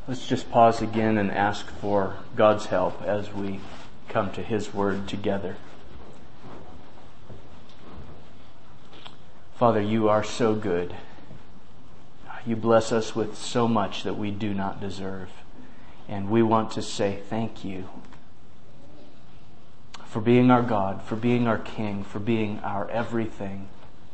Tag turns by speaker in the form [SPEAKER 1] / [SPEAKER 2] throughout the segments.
[SPEAKER 1] Let's just pause again and ask for God's help as we come to His Word together. Father, You are so good. You bless us with so much that we do not deserve. And we want to say thank You for being our God, for being our King, for being our everything.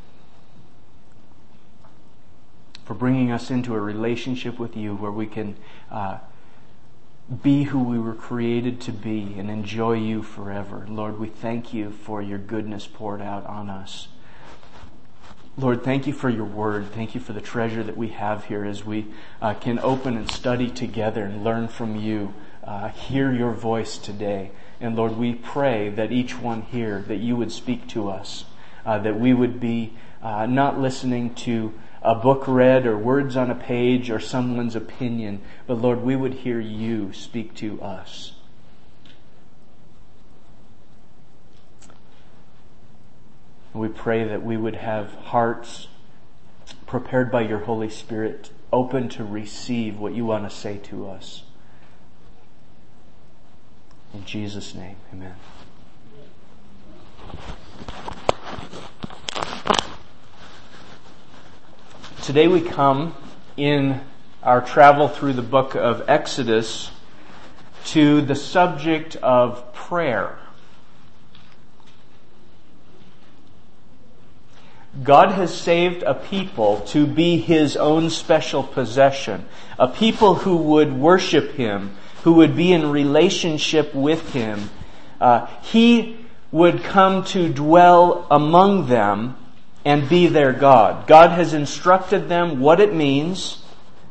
[SPEAKER 1] For bringing us into a relationship with You where we can be who we were created to be and enjoy You forever. Lord, we thank You for Your goodness poured out on us. Lord, thank You for Your Word. Thank You for the treasure that we have here as we can open and study together and learn from You. Hear Your voice today. And Lord, we pray that each one here, that You would speak to us, that we would be not listening to a book read or words on a page or someone's opinion, but Lord, we would hear You speak to us. We pray that we would have hearts prepared by Your Holy Spirit, open to receive what You want to say to us. In Jesus' name, amen. Today we come in our travel through the book of Exodus to the subject of prayer. God has saved a people to be His own special possession, a people who would worship Him, who would be in relationship with Him. He would come to dwell among them and be their God. God has instructed them what it means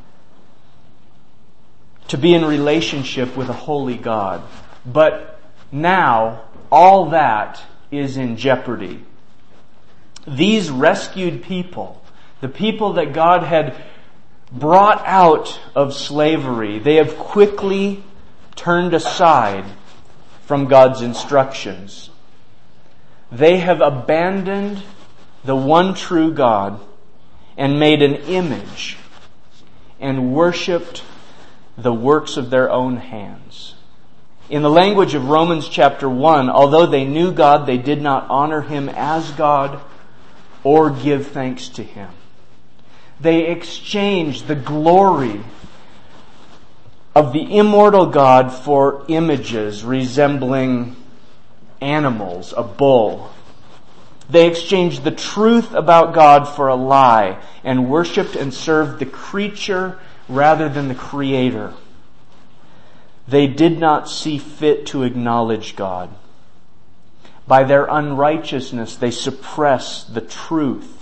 [SPEAKER 1] to be in relationship with a holy God. But now, all that is in jeopardy. These rescued people, the people that God had brought out of slavery, they have quickly turned aside from God's instructions. They have abandoned the one true God and made an image and worshipped the works of their own hands. In the language of Romans chapter 1, although they knew God, they did not honor Him as God or give thanks to Him. They exchanged the glory of the immortal God for images resembling animals, a bull. They exchanged the truth about God for a lie and worshipped and served the creature rather than the Creator. They did not see fit to acknowledge God. By their unrighteousness, they suppressed the truth.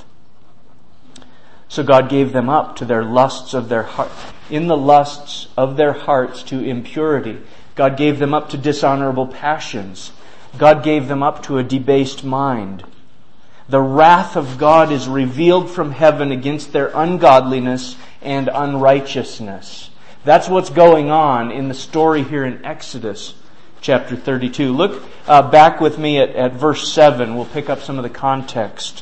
[SPEAKER 1] So God gave them up to their lusts of their heart. In the lusts of their hearts to impurity. God gave them up to dishonorable passions. God gave them up to a debased mind. The wrath of God is revealed from heaven against their ungodliness and unrighteousness. That's what's going on in the story here in Exodus chapter 32. Look back with me at verse 7. We'll pick up some of the context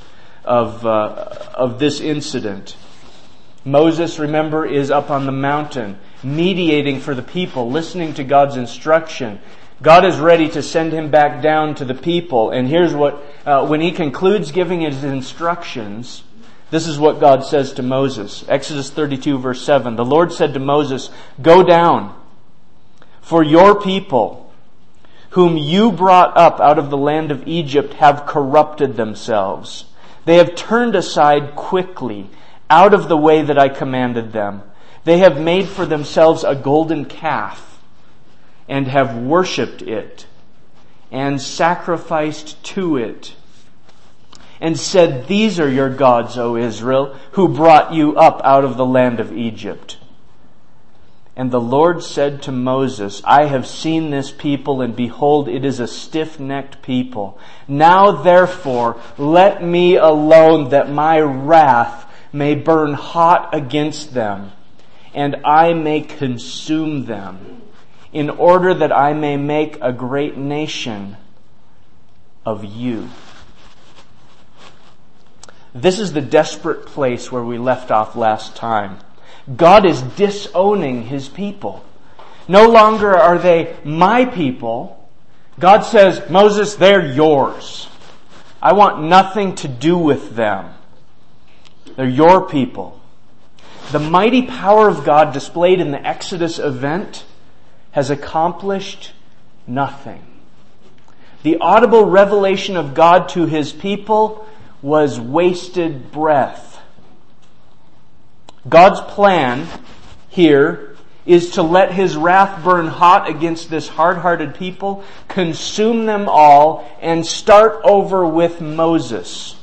[SPEAKER 1] of this incident. Moses, remember, is up on the mountain, mediating for the people, listening to God's instruction. God is ready to send him back down to the people. And here's what, when he concludes giving his instructions, this is what God says to Moses. Exodus 32 verse 7. The Lord said to Moses, "Go down, for your people, whom you brought up out of the land of Egypt, have corrupted themselves. They have turned aside quickly out of the way that I commanded them. They have made for themselves a golden calf and have worshipped it and sacrificed to it and said, 'These are your gods, O Israel, who brought you up out of the land of Egypt.' And the Lord said to Moses, 'I have seen this people, and behold, it is a stiff-necked people. Now therefore, let me alone, that my wrath may burn hot against them, and I may consume them, in order that I may make a great nation of you.'" This is the desperate place where we left off last time. God is disowning His people. No longer are they my people. God says, Moses, they're yours. I want nothing to do with them. They're your people. The mighty power of God displayed in the Exodus event has accomplished nothing. The audible revelation of God to His people was wasted breath. God's plan here is to let His wrath burn hot against this hard-hearted people, consume them all, and start over with Moses.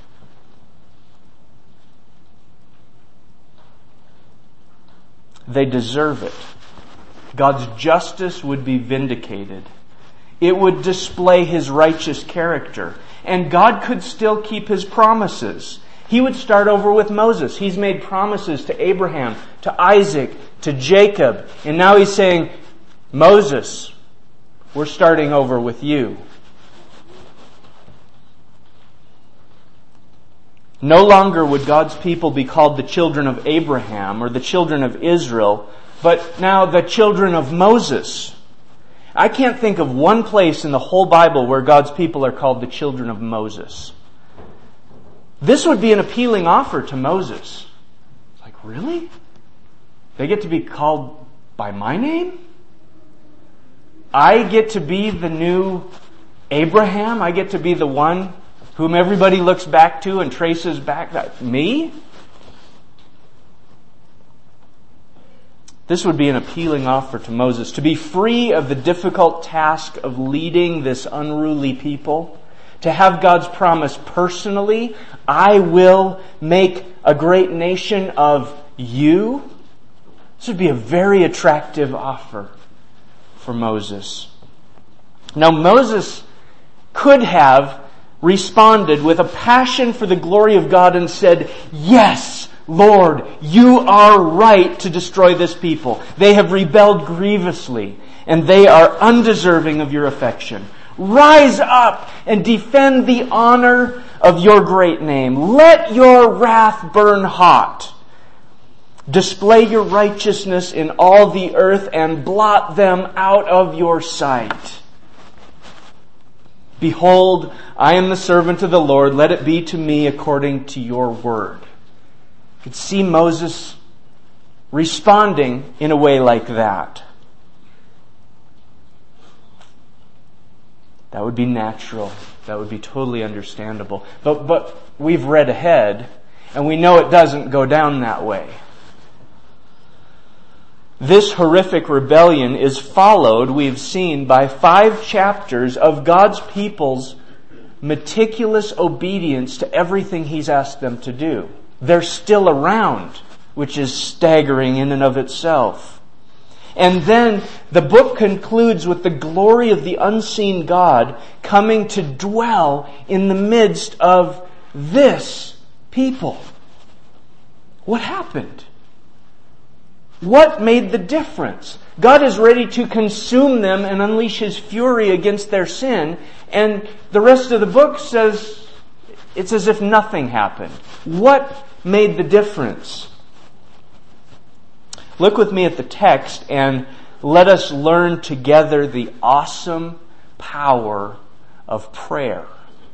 [SPEAKER 1] They deserve it. God's justice would be vindicated. It would display His righteous character. And God could still keep His promises. He would start over with Moses. He's made promises to Abraham, to Isaac, to Jacob. And now He's saying, Moses, we're starting over with you. No longer would God's people be called the children of Abraham or the children of Israel, but now the children of Moses. I can't think of one place in the whole Bible where God's people are called the children of Moses. This would be an appealing offer to Moses. Like, really? They get to be called by my name? I get to be the new Abraham? I get to be the one whom everybody looks back to and traces back? Me? This would be an appealing offer to Moses, to be free of the difficult task of leading this unruly people, to have God's promise personally, I will make a great nation of you. This would be a very attractive offer for Moses. Now Moses could have responded with a passion for the glory of God and said, yes, Lord, you are right to destroy this people. They have rebelled grievously, and they are undeserving of your affection. Rise up and defend the honor of your great name. Let your wrath burn hot. Display your righteousness in all the earth and blot them out of your sight. Behold, I am the servant of the Lord. Let it be to me according to your word. You could see Moses responding in a way like that. That would be natural. That would be totally understandable. But we've read ahead, and we know it doesn't go down that way. This horrific rebellion is followed, we've seen, by 5 chapters of God's people's meticulous obedience to everything He's asked them to do. They're still around, which is staggering in and of itself. And then the book concludes with the glory of the unseen God coming to dwell in the midst of this people. What happened? What made the difference? God is ready to consume them and unleash His fury against their sin, and the rest of the book says it's as if nothing happened. What made the difference? Look with me at the text and let us learn together the awesome power of prayer.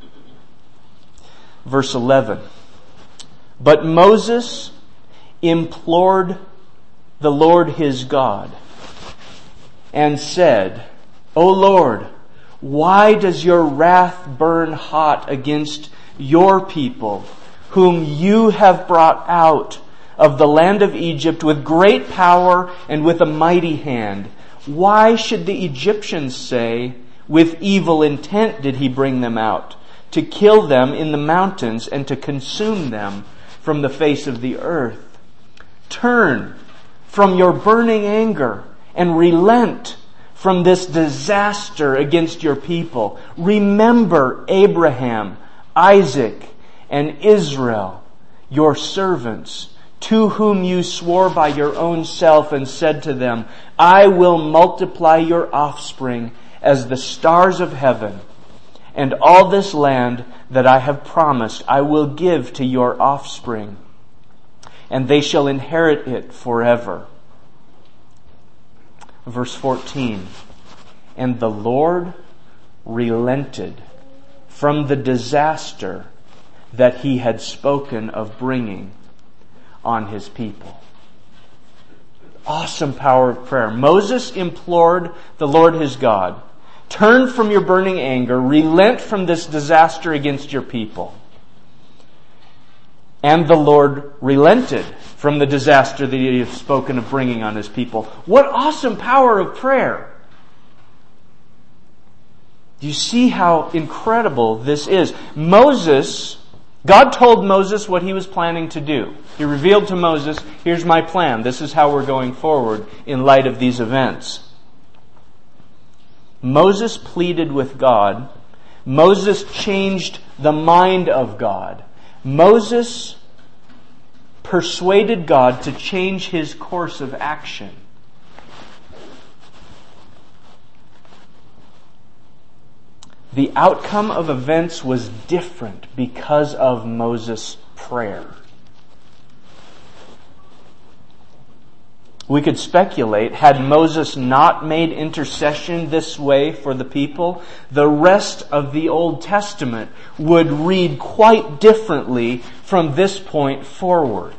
[SPEAKER 1] Verse 11. But Moses implored the Lord his God and said, O Lord, why does your wrath burn hot against your people, whom you have brought out of the land of Egypt with great power and with a mighty hand? Why should the Egyptians say, with evil intent did he bring them out, to kill them in the mountains and to consume them from the face of the earth? Turn from your burning anger and relent from this disaster against your people. Remember Abraham, Isaac, and Israel, your servants, to whom you swore by your own self and said to them, I will multiply your offspring as the stars of heaven, and all this land that I have promised I will give to your offspring. and they shall inherit it forever. Verse 14, and the Lord relented from the disaster that he had spoken of bringing on his people. Awesome power of prayer. Moses implored the Lord his God, turn from your burning anger, relent from this disaster against your people. And the Lord relented from the disaster that he had spoken of bringing on his people. What awesome power of prayer! Do you see how incredible this is? God told Moses what he was planning to do. He revealed to Moses, here's my plan. This is how we're going forward in light of these events. Moses pleaded with God. Moses changed the mind of God. Moses persuaded God to change his course of action. The outcome of events was different because of Moses' prayer. We could speculate, had Moses not made intercession this way for the people, the rest of the Old Testament would read quite differently from this point forward.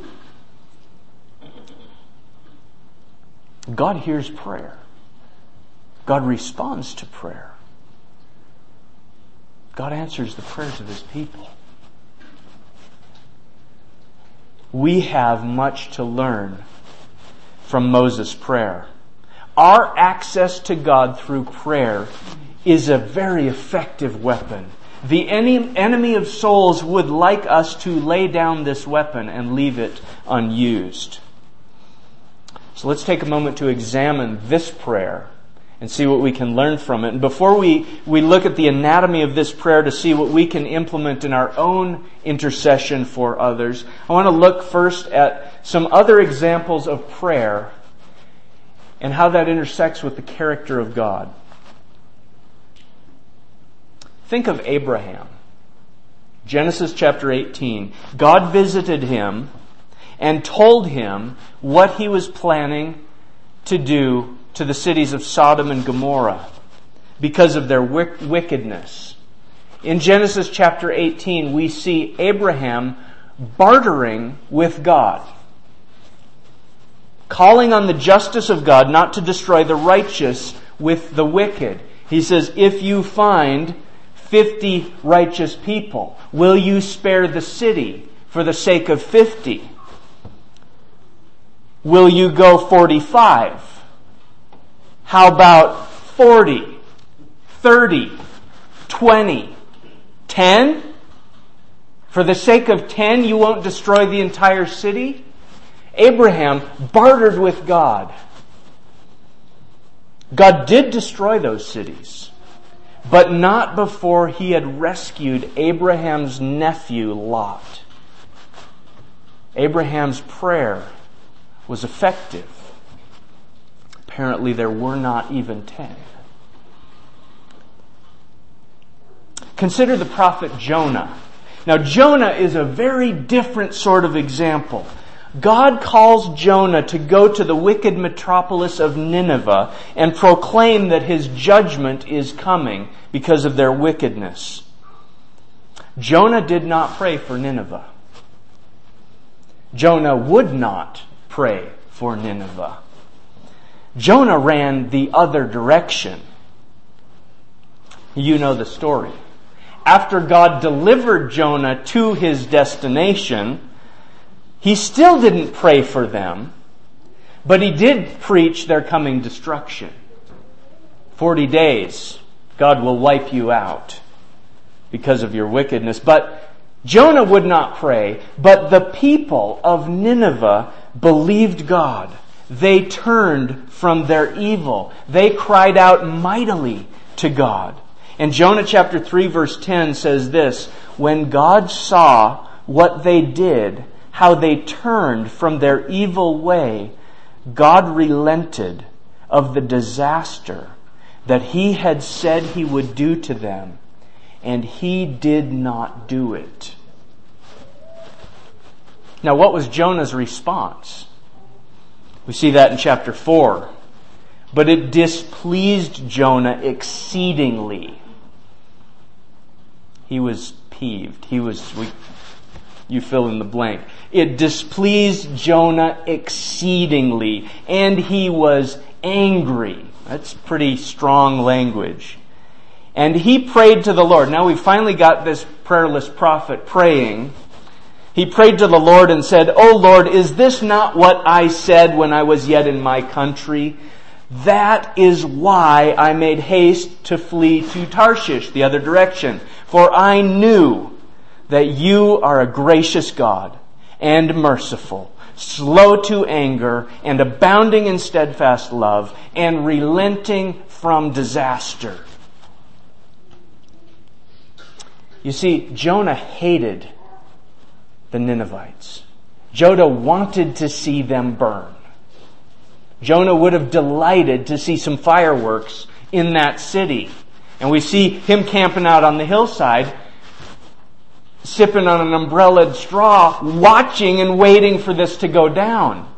[SPEAKER 1] God hears prayer. God responds to prayer. God answers the prayers of his people. We have much to learn from Moses' prayer. Our access to God through prayer is a very effective weapon. The enemy of souls would like us to lay down this weapon and leave it unused. So let's take a moment to examine this prayer and see what we can learn from it. And before we look at the anatomy of this prayer to see what we can implement in our own intercession for others, I want to look first at some other examples of prayer and how that intersects with the character of God. Think of Abraham. Genesis chapter 18. God visited him and told him what he was planning to do to the cities of Sodom and Gomorrah because of their wickedness. In Genesis chapter 18, we see Abraham bartering with God, calling on the justice of God not to destroy the righteous with the wicked. He says, if you find 50 righteous people, will you spare the city for the sake of 50? Will you go 45? How about 40, 30, 20, 10? For the sake of 10, you won't destroy the entire city? Abraham bartered with God. God did destroy those cities, but not before he had rescued Abraham's nephew, Lot. Abraham's prayer was effective. Apparently there were not even 10. Consider the prophet Jonah. Now Jonah is a very different sort of example. God calls Jonah to go to the wicked metropolis of Nineveh and proclaim that his judgment is coming because of their wickedness. Jonah did not pray for Nineveh. Jonah would not pray for Nineveh. Jonah ran the other direction. You know the story. After God delivered Jonah to his destination, he still didn't pray for them, but he did preach their coming destruction. 40 days, God will wipe you out because of your wickedness. But Jonah would not pray, but the people of Nineveh believed God. They turned from their evil. They cried out mightily to God. And Jonah chapter 3 verse 10 says this, when God saw what they did, how they turned from their evil way, God relented of the disaster that he had said he would do to them, and he did not do it. Now, what was Jonah's response? We see that in chapter 4. But it displeased Jonah exceedingly. He was peeved. You fill in the blank. It displeased Jonah exceedingly, and he was angry. That's pretty strong language. And he prayed to the Lord. Now we've finally got this prayerless prophet praying. He prayed to the Lord and said, "O Lord, is this not what I said when I was yet in my country? That is why I made haste to flee to Tarshish," the other direction. "For I knew that you are a gracious God and merciful, slow to anger and abounding in steadfast love and relenting from disaster." You see, Jonah hated the Ninevites. Jonah wanted to see them burn. Jonah would have delighted to see some fireworks in that city. And we see him camping out on the hillside, sipping on an umbrellaed straw, watching and waiting for this to go down.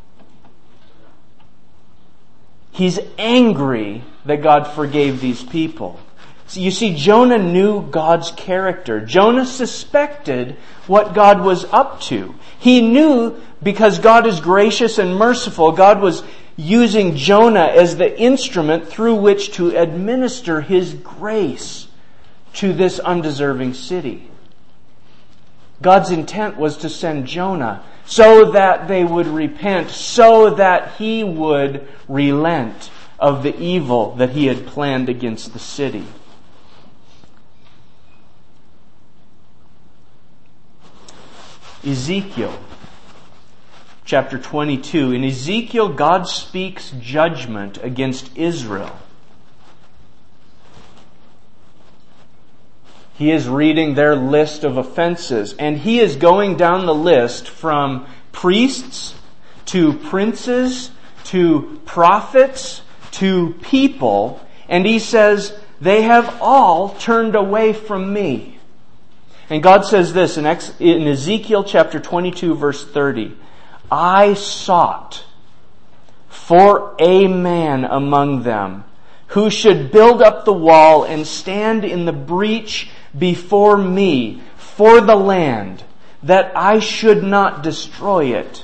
[SPEAKER 1] He's angry that God forgave these people. So you see, Jonah knew God's character. Jonah suspected what God was up to. He knew, because God is gracious and merciful, God was using Jonah as the instrument through which to administer His grace to this undeserving city. God's intent was to send Jonah so that they would repent, so that He would relent of the evil that He had planned against the city. Ezekiel chapter 22. In Ezekiel, God speaks judgment against Israel. He is reading their list of offenses, and he is going down the list from priests to princes to prophets to people, and he says, they have all turned away from me. And God says this in Ezekiel chapter 22 verse 30. I sought for a man among them who should build up the wall and stand in the breach before me for the land, that I should not destroy it.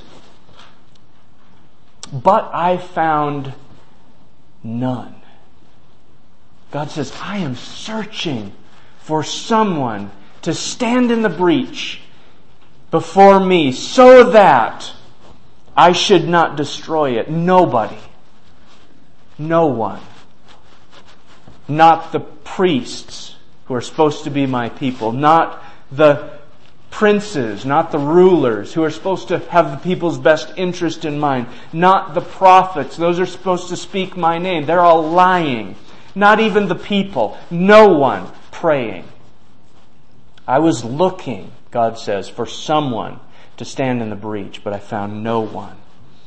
[SPEAKER 1] But I found none. God says, I am searching for someone to stand in the breach before me so that I should not destroy it. Nobody. No one. Not the priests who are supposed to be my people. Not the princes, not the rulers who are supposed to have the people's best interest in mind. Not the prophets. Those are supposed to speak my name. They're all lying. Not even the people. No one praying. I was looking, God says, for someone to stand in the breach, but I found no one.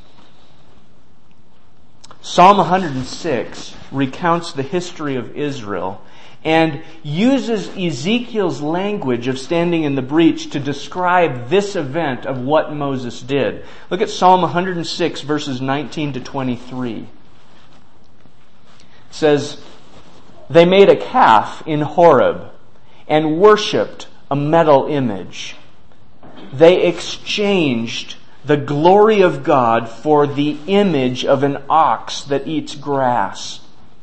[SPEAKER 1] Psalm 106 recounts the history of Israel and uses Ezekiel's language of standing in the breach to describe this event of what Moses did. Look at Psalm 106 verses 19 to 23. It says, they made a calf in Horeb and worshipped a metal image. They exchanged the glory of God for the image of an ox that eats grass.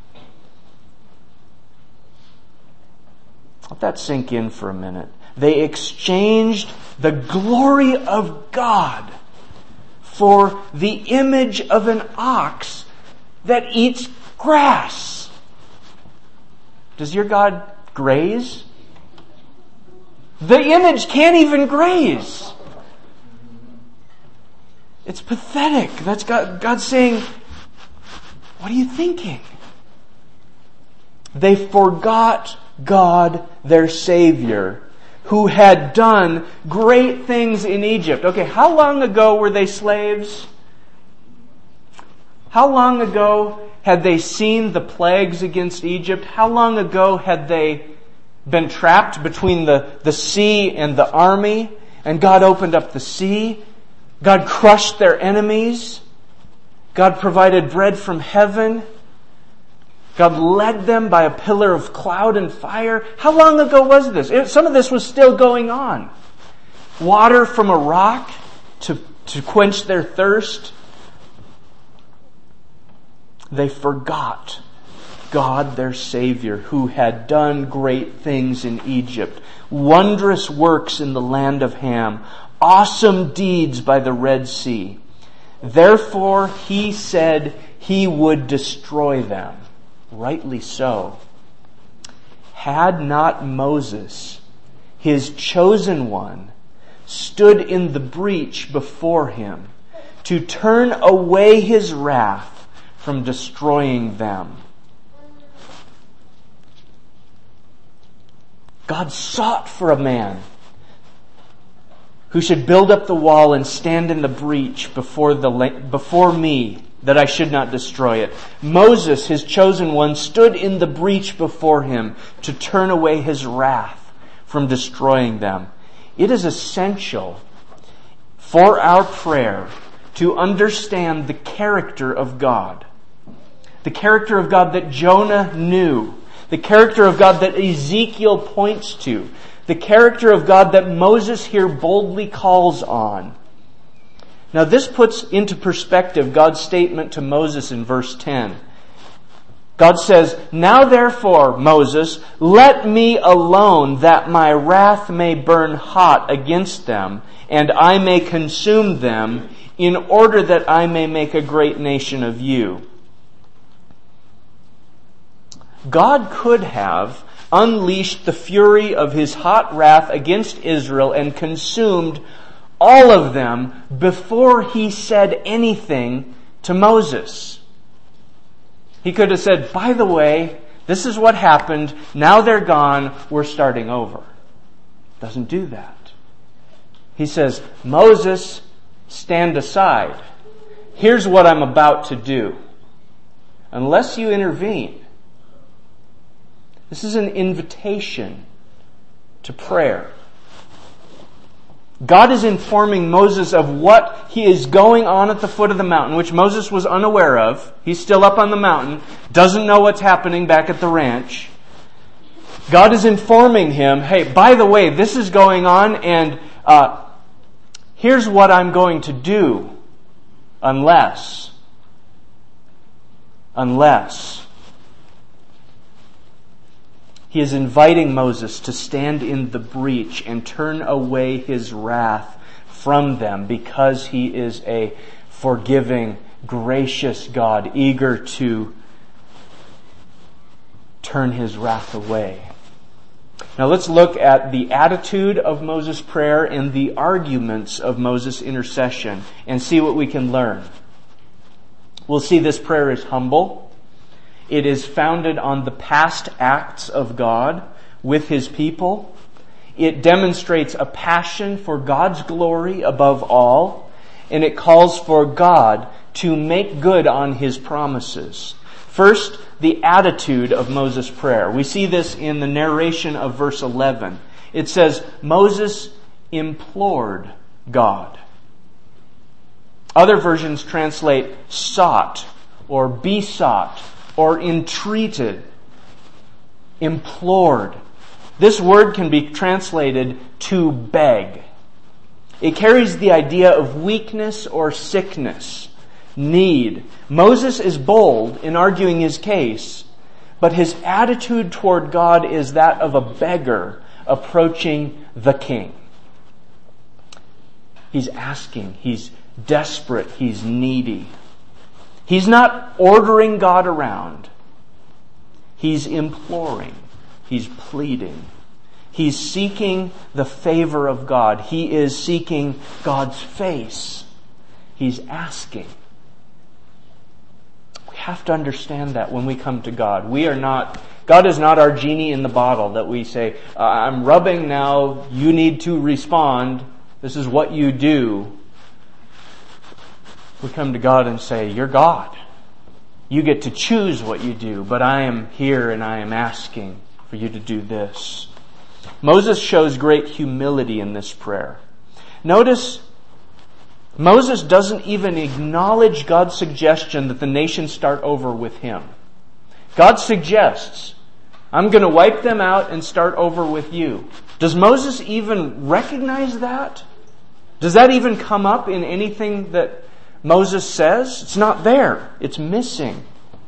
[SPEAKER 1] Let that sink in for a minute. They exchanged the glory of God for the image of an ox that eats grass. Does your God graze? The image can't even graze. It's pathetic. That's God saying, what are you thinking? They forgot God, their Savior, who had done great things in Egypt. Okay, how long ago were they slaves? How long ago had they seen the plagues against Egypt? How long ago had they been trapped between the sea and the army? and God opened up the sea. God crushed their enemies. God provided bread from heaven. God led them by a pillar of cloud and fire. How long ago was this? Some of this was still going on. Water from a rock to quench their thirst. They forgot God, their Savior, who had done great things in Egypt, wondrous works in the land of Ham, awesome deeds by the Red Sea. Therefore, He said He would destroy them. Rightly so. Had not Moses, His chosen one, stood in the breach before Him to turn away His wrath from destroying them. God sought for a man who should build up the wall and stand in the breach before me, that I should not destroy it. Moses, His chosen one, stood in the breach before Him to turn away His wrath from destroying them. It is essential for our prayer to understand the character of God. The character of God that Jonah knew. The character of God that Ezekiel points to. The character of God that Moses here boldly calls on. Now this puts into perspective God's statement to Moses in verse 10. God says, "Now therefore, Moses, let me alone, that my wrath may burn hot against them, and I may consume them, in order that I may make a great nation of you." God could have unleashed the fury of His hot wrath against Israel and consumed all of them before He said anything to Moses. He could have said, "By the way, this is what happened. Now they're gone. We're starting over." Doesn't do that. He says, "Moses, stand aside. Here's what I'm about to do. Unless you intervene." This is an invitation to prayer. God is informing Moses of what is going on at the foot of the mountain, which Moses was unaware of. He's still up on the mountain, doesn't know what's happening back at the ranch. God is informing him, "Hey, by the way, this is going on, and here's what I'm going to do unless. He is inviting Moses to stand in the breach and turn away his wrath from them, because He is a forgiving, gracious God, eager to turn His wrath away. Now let's look at the attitude of Moses' prayer and the arguments of Moses' intercession and see what we can learn. We'll see this prayer is humble. It is founded on the past acts of God with His people. It demonstrates a passion for God's glory above all, and it calls for God to make good on His promises. First, the attitude of Moses' prayer. We see this in the narration of verse 11. It says, Moses implored God. Other versions translate sought or besought or entreated, implored. This word can be translated to beg. It carries the idea of weakness or sickness, need. Moses is bold in arguing his case, but his attitude toward God is that of a beggar approaching the king. He's asking, he's desperate, he's needy. He's not ordering God around. He's imploring. He's pleading. He's seeking the favor of God. He is seeking God's face. He's asking. We have to understand that when we come to God. God is not our genie in the bottle that we say, I'm rubbing now, you need to respond. This is what you do. We come to God and say, you're God. You get to choose what you do, but I am here and I am asking for you to do this. Moses shows great humility in this prayer. Notice, Moses doesn't even acknowledge God's suggestion that the nation start over with him. God suggests, I'm going to wipe them out and start over with you. Does Moses even recognize that? Does that even come up in anything that Moses says? It's not there. It's missing.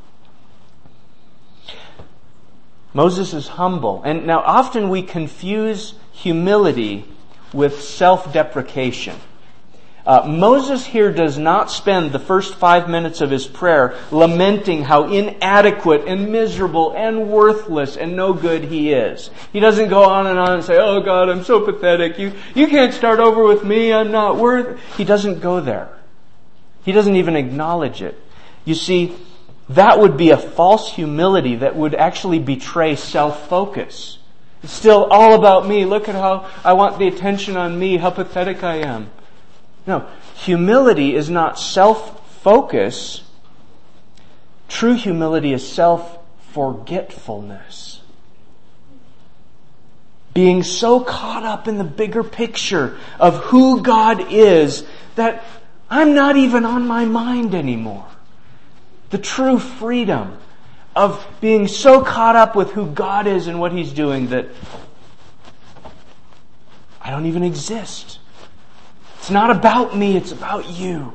[SPEAKER 1] Moses is humble. And now often we confuse humility with self-deprecation. Moses here does not spend the first 5 minutes of his prayer lamenting how inadequate and miserable and worthless and no good he is. He doesn't go on and say, oh God, I'm so pathetic. You can't start over with me. I'm not worth. He doesn't go there. He doesn't even acknowledge it. You see, that would be a false humility that would actually betray self-focus. It's still all about me. Look at how I want the attention on me, how pathetic I am. No, humility is not self-focus. True humility is self-forgetfulness. Being so caught up in the bigger picture of who God is that I'm not even on my mind anymore. The true freedom of being so caught up with who God is and what He's doing that I don't even exist. It's not about me, it's about you.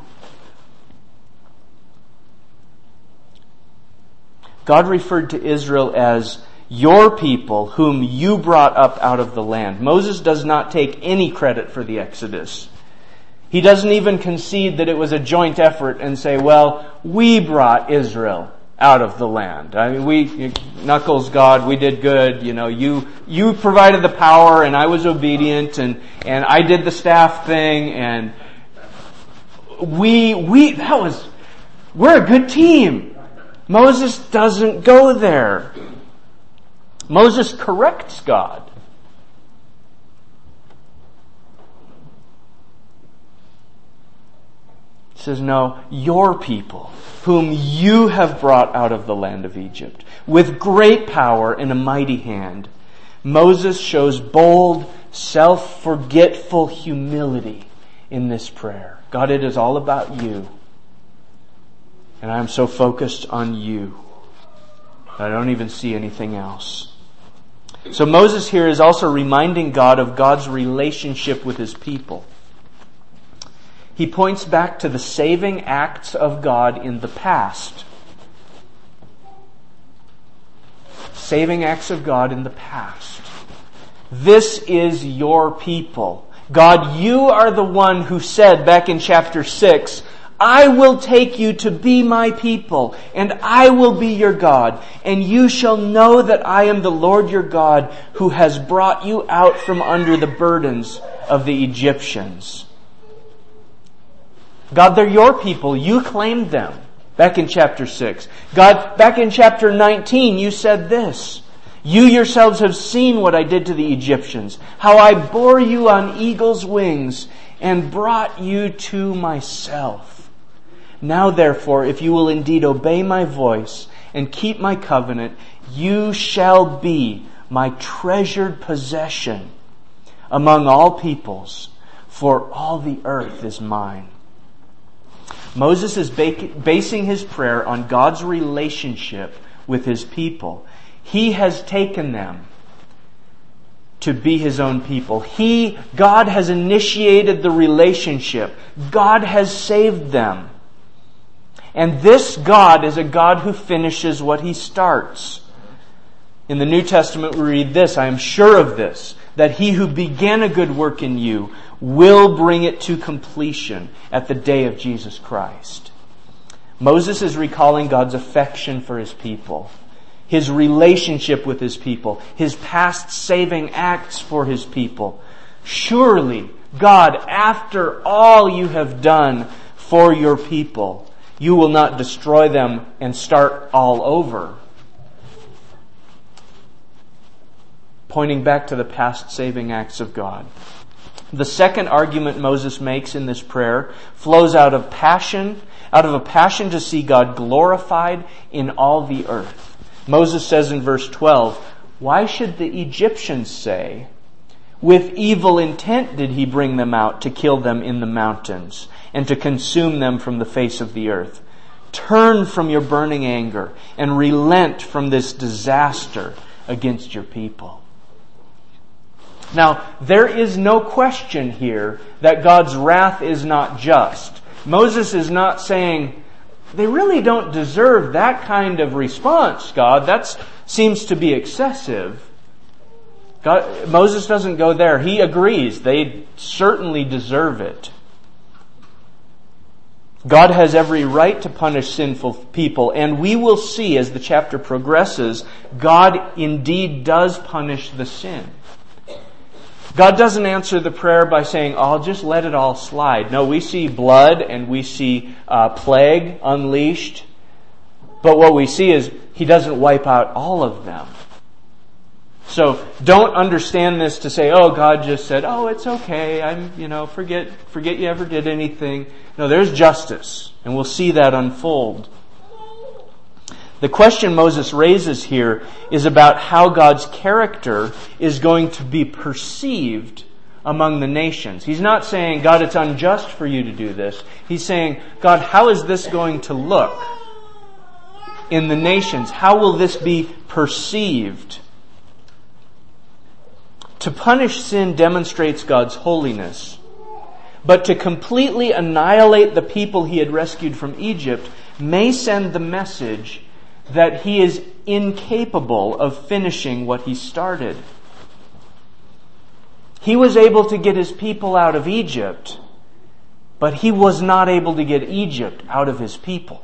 [SPEAKER 1] God referred to Israel as your people whom you brought up out of the land. Moses does not take any credit for the Exodus. He doesn't even concede that it was a joint effort and say, well, we brought Israel out of the land. I mean, Knuckles God, we did good. You provided the power and I was obedient and I did the staff thing and we're a good team. Moses doesn't go there. Moses corrects God. He says, no, your people, whom you have brought out of the land of Egypt, with great power and a mighty hand. Moses shows bold, self-forgetful humility in this prayer. God, it is all about you. And I am so focused on you that I don't even see anything else. So Moses here is also reminding God of God's relationship with His people. He points back to the saving acts of God in the past. Saving acts of God in the past. This is your people. God, you are the one who said back in chapter 6, I will take you to be my people, and I will be your God, and you shall know that I am the Lord your God, who has brought you out from under the burdens of the Egyptians. God, they're your people. You claimed them back in chapter 6. God, back in chapter 19, you said this. You yourselves have seen what I did to the Egyptians, how I bore you on eagle's wings and brought you to myself. Now therefore, if you will indeed obey my voice and keep my covenant, you shall be my treasured possession among all peoples, for all the earth is mine. Moses is basing his prayer on God's relationship with His people. He has taken them to be His own people. God has initiated the relationship. God has saved them. And this God is a God who finishes what He starts. In the New Testament we read this, I am sure of this, that He who began a good work in you will bring it to completion at the day of Jesus Christ. Moses is recalling God's affection for His people, His relationship with His people, His past saving acts for His people. Surely, God, after all you have done for your people, you will not destroy them and start all over. Pointing back to the past saving acts of God. The second argument Moses makes in this prayer flows out of a passion to see God glorified in all the earth. Moses says in verse 12, why should the Egyptians say, With evil intent did he bring them out to kill them in the mountains and to consume them from the face of the earth. Turn from your burning anger and relent from this disaster against your people. Now, there is no question here that God's wrath is not just. Moses is not saying, they really don't deserve that kind of response, God. That seems to be excessive. Moses doesn't go there. He agrees. They certainly deserve it. God has every right to punish sinful people, and we will see as the chapter progresses, God indeed does punish the sin. God doesn't answer the prayer by saying, I'll just let it all slide. No, we see blood and we see plague unleashed, but what we see is He doesn't wipe out all of them. So don't understand this to say, oh, God just said, oh, it's okay. Forget you ever did anything. No, there's justice, and we'll see that unfold. The question Moses raises here is about how God's character is going to be perceived among the nations. He's not saying, God, it's unjust for you to do this. He's saying, God, how is this going to look in the nations? How will this be perceived? To punish sin demonstrates God's holiness. But to completely annihilate the people He had rescued from Egypt may send the message that He is incapable of finishing what He started. He was able to get His people out of Egypt, but He was not able to get Egypt out of His people.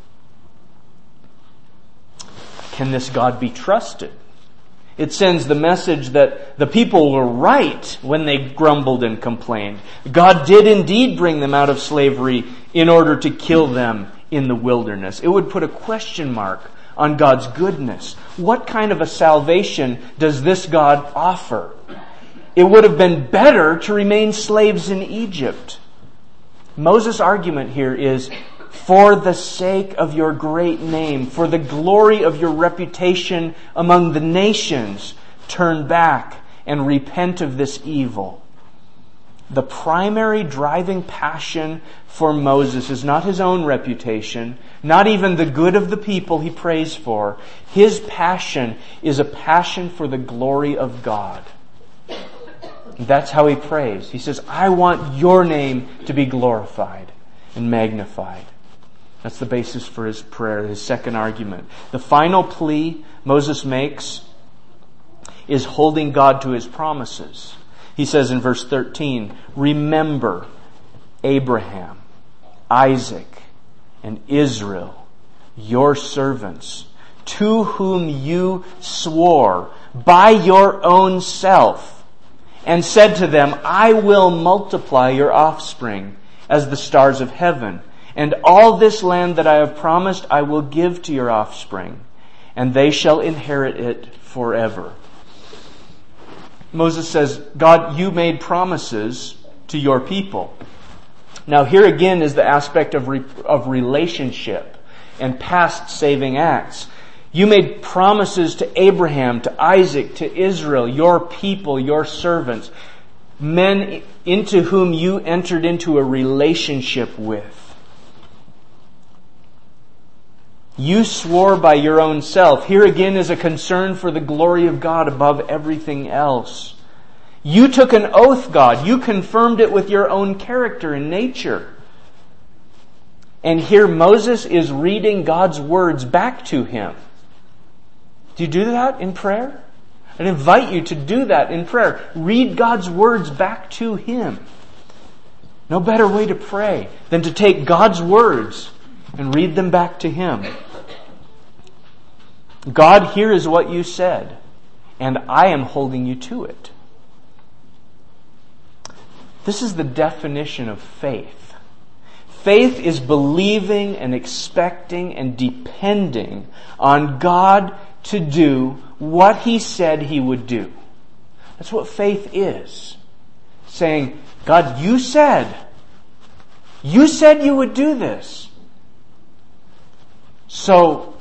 [SPEAKER 1] Can this God be trusted? It sends the message that the people were right when they grumbled and complained. God did indeed bring them out of slavery in order to kill them in the wilderness. It would put a question mark on God's goodness. What kind of a salvation does this God offer? It would have been better to remain slaves in Egypt. Moses' argument here is, for the sake of your great name, for the glory of your reputation among the nations, turn back and repent of this evil. The primary driving passion for Moses is not his own reputation, not even the good of the people he prays for. His passion is a passion for the glory of God. That's how he prays. He says, I want your name to be glorified and magnified. That's the basis for his prayer, his second argument. The final plea Moses makes is holding God to His promises. He says in verse 13, remember Abraham, Isaac, and Israel, your servants, to whom you swore by your own self, and said to them, I will multiply your offspring as the stars of heaven. And all this land that I have promised I will give to your offspring, and they shall inherit it forever. Moses says, God, you made promises to your people. Now here again is the aspect of relationship and past saving acts. You made promises to Abraham, to Isaac, to Israel, your people, your servants, men into whom you entered into a relationship with. You swore by your own self. Here again is a concern for the glory of God above everything else. You took an oath, God. You confirmed it with your own character and nature. And here Moses is reading God's words back to him. Do you do that in prayer? I'd invite you to do that in prayer. Read God's words back to Him. No better way to pray than to take God's words and read them back to Him. God, here is what you said, and I am holding you to it. This is the definition of faith. Faith is believing and expecting and depending on God to do what He said He would do. That's what faith is. Saying, God, you said you would do this. So,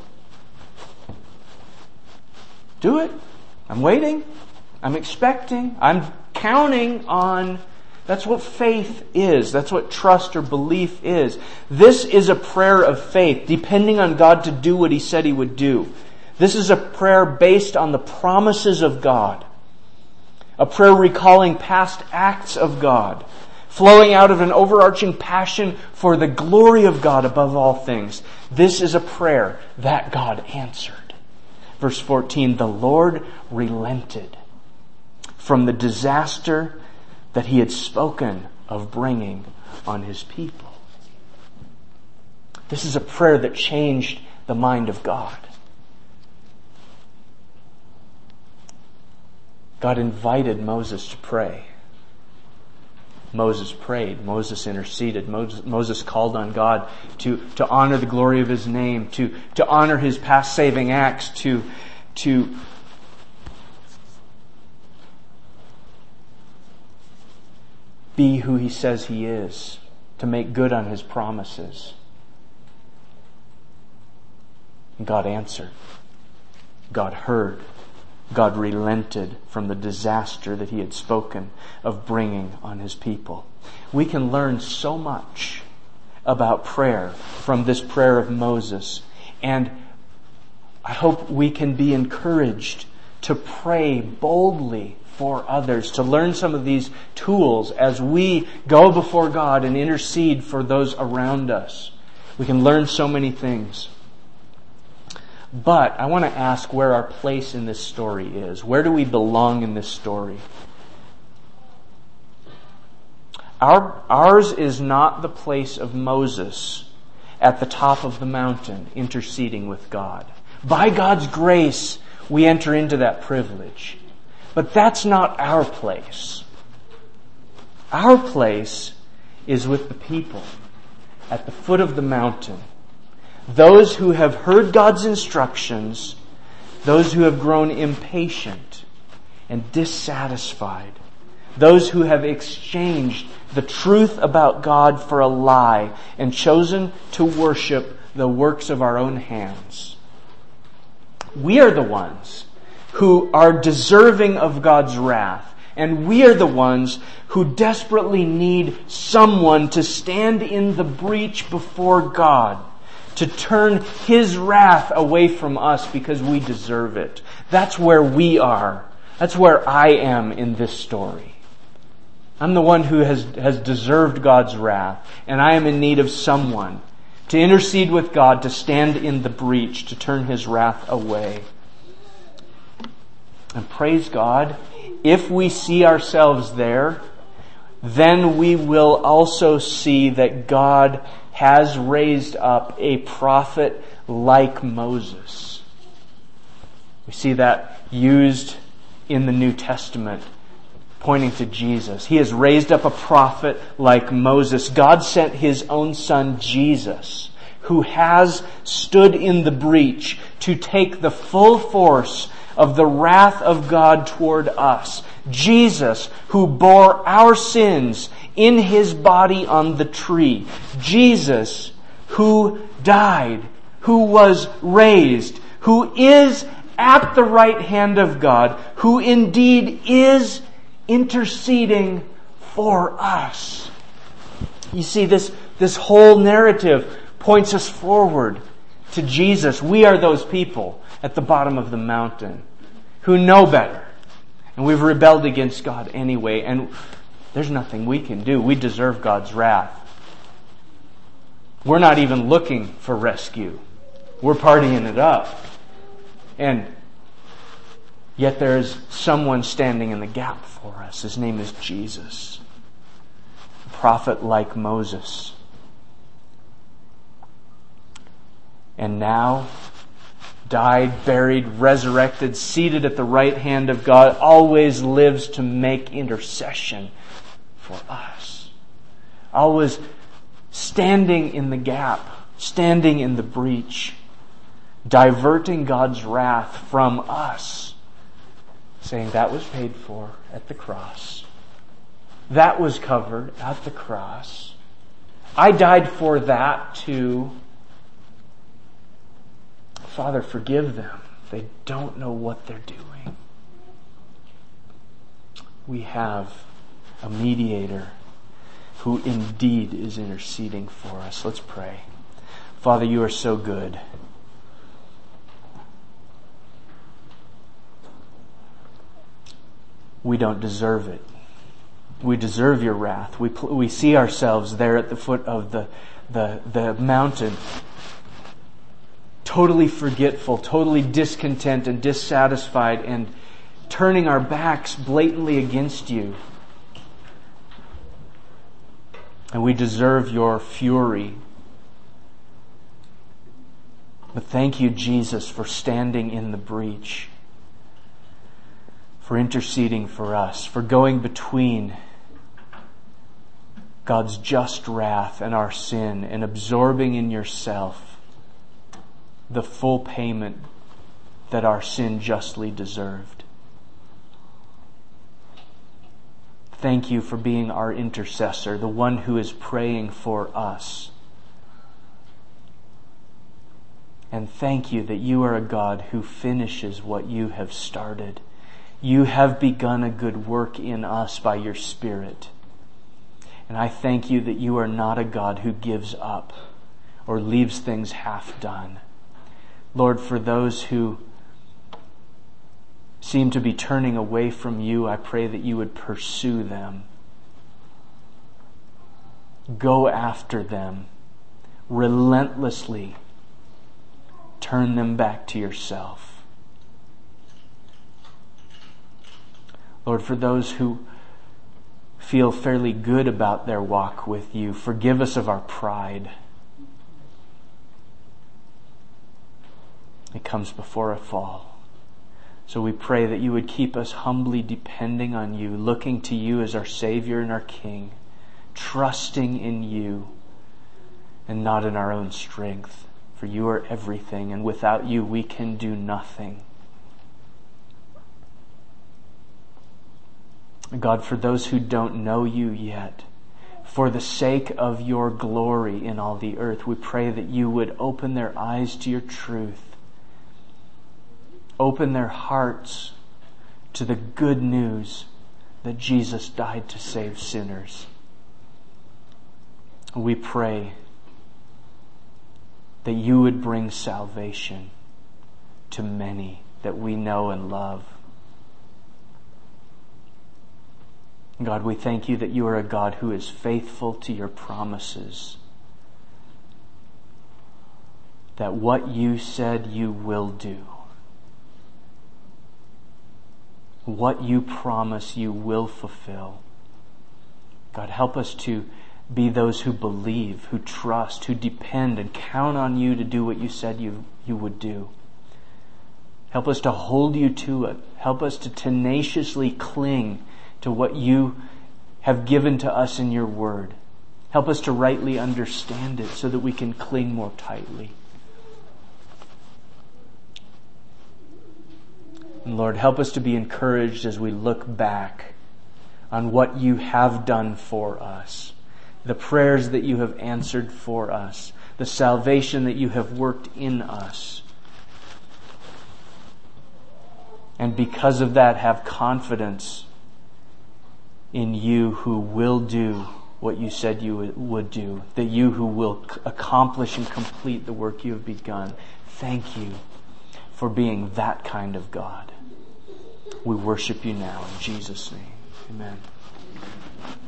[SPEAKER 1] do it. I'm waiting. I'm expecting. I'm counting on, that's what faith is. That's what trust or belief is. This is a prayer of faith, depending on God to do what He said He would do. This is a prayer based on the promises of God. A prayer recalling past acts of God, flowing out of an overarching passion for the glory of God above all things. This is a prayer that God answered. Verse 14, the Lord relented from the disaster that He had spoken of bringing on His people. This is a prayer that changed the mind of God. God invited Moses to pray. Moses prayed. Moses interceded. Moses called on God to honor the glory of His name, to honor His past saving acts, to be who He says He is, to make good on His promises. And God answered. God heard. God relented from the disaster that He had spoken of bringing on His people. We can learn so much about prayer from this prayer of Moses. And I hope we can be encouraged to pray boldly for others, to learn some of these tools as we go before God and intercede for those around us. We can learn so many things. But I want to ask where our place in this story is. Where do we belong in this story? Ours is not the place of Moses at the top of the mountain interceding with God. By God's grace, we enter into that privilege. But that's not our place. Our place is with the people at the foot of the mountain. Those who have heard God's instructions, those who have grown impatient and dissatisfied, those who have exchanged the truth about God for a lie and chosen to worship the works of our own hands. We are the ones who are deserving of God's wrath, and we are the ones who desperately need someone to stand in the breach before God, to turn His wrath away from us because we deserve it. That's where we are. That's where I am in this story. I'm the one who has deserved God's wrath, and I am in need of someone to intercede with God, to stand in the breach, to turn His wrath away. And praise God, if we see ourselves there, then we will also see that God has raised up a prophet like Moses. We see that used in the New Testament, pointing to Jesus. He has raised up a prophet like Moses. God sent His own Son, Jesus, who has stood in the breach to take the full force of the wrath of God toward us. Jesus, who bore our sins in His body on the tree. Jesus, who died, who was raised, who is at the right hand of God, who indeed is interceding for us. You see, this whole narrative points us forward to Jesus. We are those people at the bottom of the mountain who know better. And we've rebelled against God anyway, and there's nothing we can do. We deserve God's wrath. We're not even looking for rescue. We're partying it up. And yet there is someone standing in the gap for us. His name is Jesus. A prophet like Moses. And now, died, buried, resurrected, seated at the right hand of God, always lives to make intercession for us. Always standing in the gap, standing in the breach, diverting God's wrath from us, saying that was paid for at the cross. That was covered at the cross. I died for that too. Father, forgive them. They don't know what they're doing. we have a mediator who indeed is interceding for us. Let's pray. Father, you are so good. We don't deserve it. We deserve your wrath. We see ourselves there at the foot of the mountain, totally forgetful, totally discontent and dissatisfied, and turning our backs blatantly against you. And we deserve your fury. But thank you, Jesus, for standing in the breach, for interceding for us, for going between God's just wrath and our sin and absorbing in yourself the full payment that our sin justly deserved. Thank you for being our intercessor, the one who is praying for us. And thank you that you are a God who finishes what you have started. You have begun a good work in us by your Spirit. And I thank you that you are not a God who gives up or leaves things half done. Lord, for those who seem to be turning away from you, I pray that you would pursue them. Go after them. Relentlessly turn them back to yourself. Lord, for those who feel fairly good about their walk with you, forgive us of our pride. It comes before a fall. So we pray that you would keep us humbly depending on you, looking to you as our Savior and our King, trusting in you and not in our own strength. For you are everything, and without you we can do nothing. God, for those who don't know you yet, for the sake of your glory in all the earth, we pray that you would open their eyes to your truth. Open their hearts to the good news that Jesus died to save sinners. We pray that you would bring salvation to many that we know and love. God, we thank you that you are a God who is faithful to your promises. That what you said you will do. What you promise you will fulfill. God, help us to be those who believe, who trust, who depend and count on you to do what you said you would do. Help us to hold you to it. Help us to tenaciously cling to what you have given to us in your word. Help us to rightly understand it so that we can cling more tightly. And Lord, help us to be encouraged as we look back on what you have done for us, the prayers that you have answered for us, the salvation that you have worked in us. And because of that, have confidence in you who will do what you said you would do, that you who will accomplish and complete the work you have begun. Thank you for being that kind of God. We worship you now in Jesus' name. Amen.